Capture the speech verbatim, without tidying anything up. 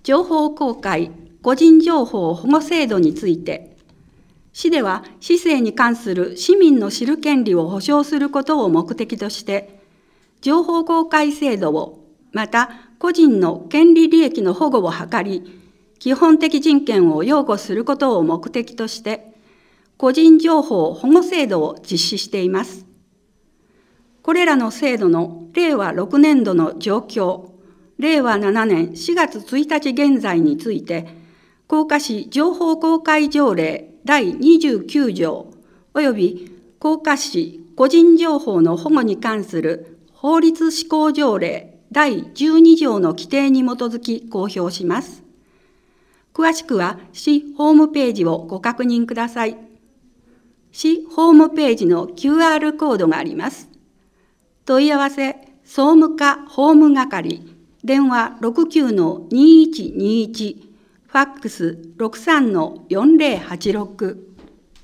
情報公開・個人情報保護制度について、市では市政に関する市民の知る権利を保障することを目的として、情報公開制度を、また個人の権利利益の保護を図り、基本的人権を擁護することを目的として、個人情報保護制度を実施しています。これらの制度のれいわろくねんどの状況、れいわななねんしがつついたち現在について、甲賀市情報公開条例だいにじゅうきゅうじょう及び甲賀市個人情報の保護に関する法律施行条例だいじゅうにじょうの規定に基づき公表します。詳しくは市ホームページをご確認ください。市ホームページの キューアール コードがあります。問い合わせ、総務課法務係、電話 ろくきゅうのにいちにいち、ファックス ろくさんのよんぜろはちろく。